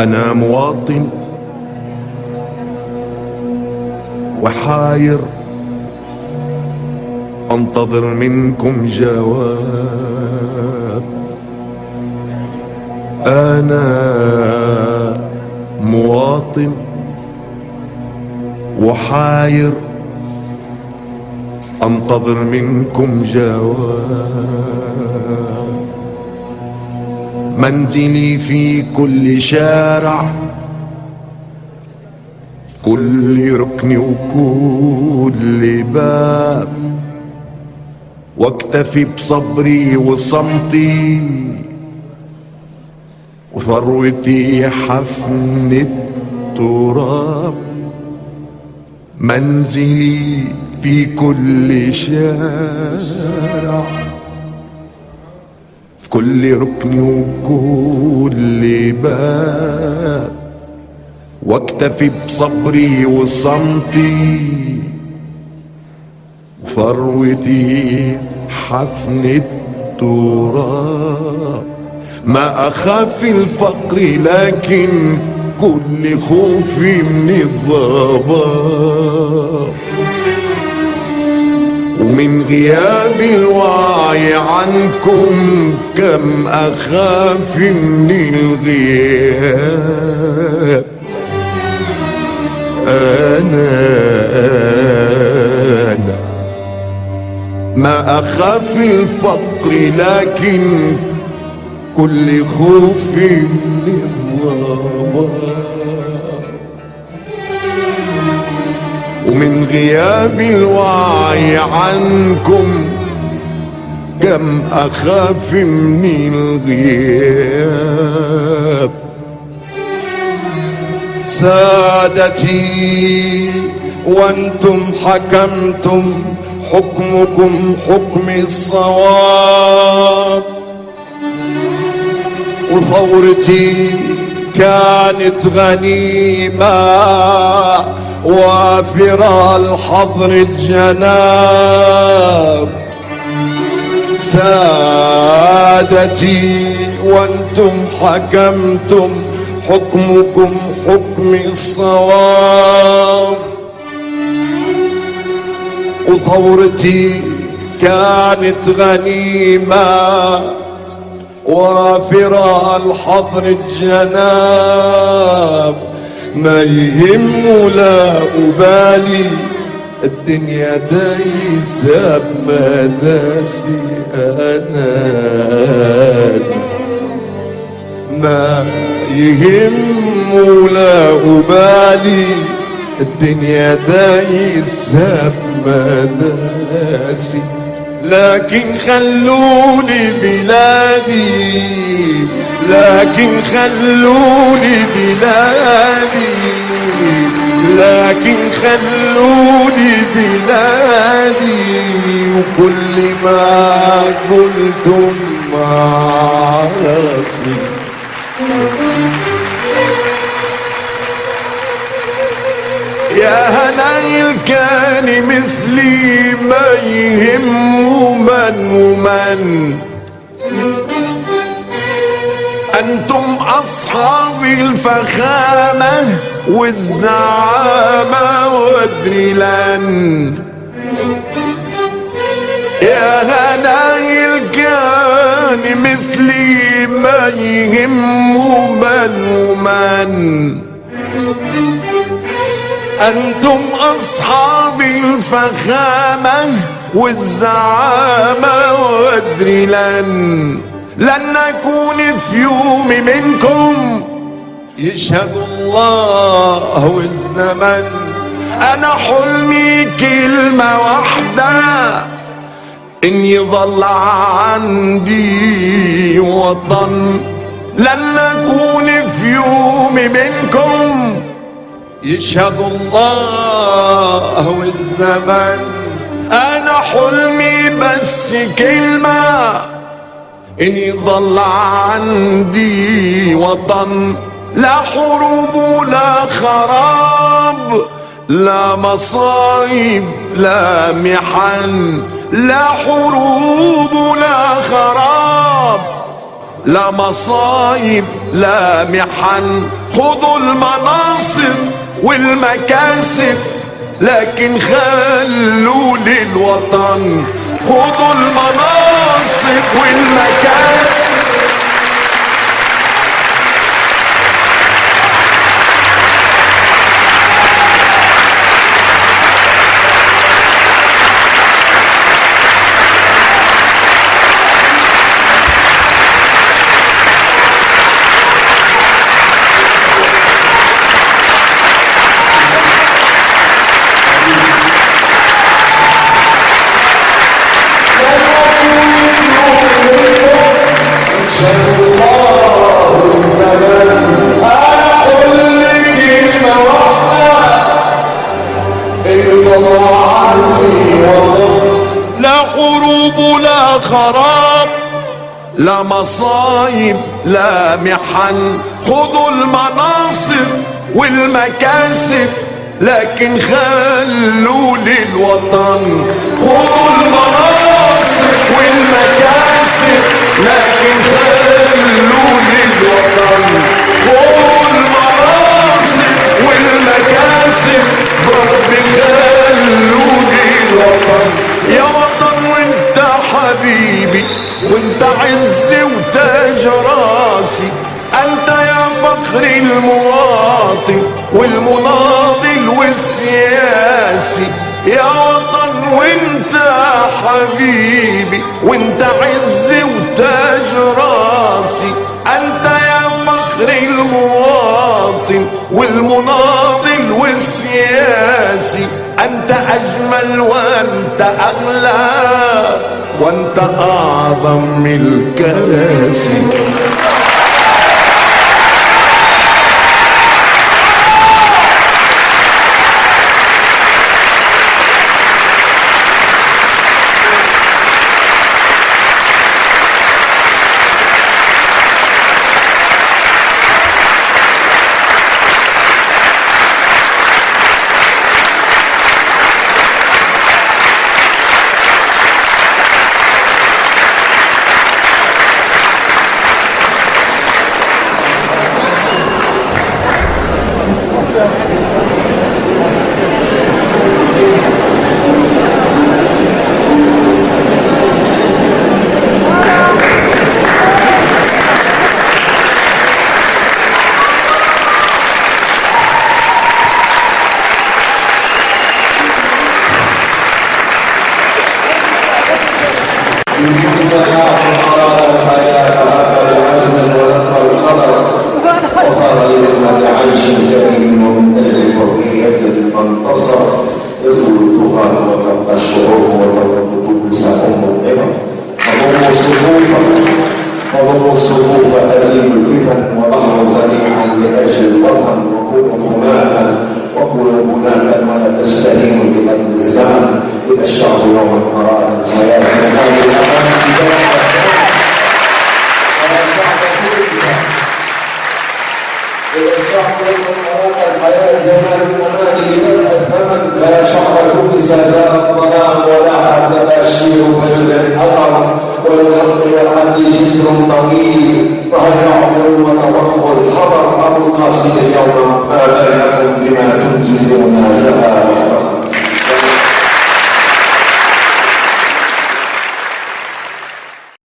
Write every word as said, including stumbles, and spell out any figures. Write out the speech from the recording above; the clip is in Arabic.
أنا مواطن وحاير أنتظر منكم جواب. أنا مواطن وحاير أنتظر منكم جواب. منزلي في كل شارع، في كل ركن وكل باب، واكتفي بصبري وصمتي وثروتي حفن التراب. منزلي في كل شارع، في كل ركن وكل باب، واكتفي بصبري وصمتي وثروتي حفن التراب. ما أخاف الفقر لكن كل خوفي من الضباب، ومن غياب الوعي عنكم كم أخاف من الغياب. أنا أنا ما أخاف الفقر لكن كل خوفي من الضباب، ومن غياب الوعي عنكم كم أخاف من الغياب. سادتي وانتم حكمتم حكمكم حكم الصواب، وثورتي كانت غنيمة وافرة الحظر الجناب. سادتي وانتم حكمتم حكمكم حكم الصواب، وثورتي كانت غنيمة وافرة الحظر الجناب. ما يهم ولا أبالي الدنيا دايسة بمداسي. أنا ما يهم ولا أبالي الدنيا دايسة بمداسي، لكن خلوني بلادي، لكن خلوني بلادي، لكن خلوني بلادي، وكل ما قلتم مع راسي. يا هناي الكان مثلي ما يهم من ومن، أنتم أصحاب الفخامة والزعامة وادري لن. يا هناي الكان مثلي ما يهم من ومن، أنتم أصحاب الفخامة والزعامة وادري لن. لن نكون في يوم منكم يشهد الله والزمن. أنا حلمي كلمة واحدة، إن يظل عندي وطن. لن نكون في يوم منكم يشهد الله والزمن. أنا حلمي بس كلمة، إن يظل عندي وطن. لا حروب ولا خراب، لا مصايب لا محن. لا حروب ولا خراب، لا مصايب لا محن، خذوا المناصب والمكاسب لكن خلوا للوطن. خذوا المناصب والمكاسب. خراب لا مصايب لا محن، خذوا المناصب والمكاسب لكن خلوا للوطن. خذوا المناصب والمكاسب لكن خلوا للوطن. خذوا المناصب والمكاسب رب خلوا للوطن. يا وطن وانت حبيبي وانت عزي وتاج راسي، انت يا فخر المواطن والمناضل والسياسي. يا وطن وانت حبيبي وانت عزي وتاج راسي، انت يا فخر المواطن والمناضل والسياسي. انت اجمل وانت اغلى وانت اعظم من الكراسي. اليوم ما بينكم بما تنجزون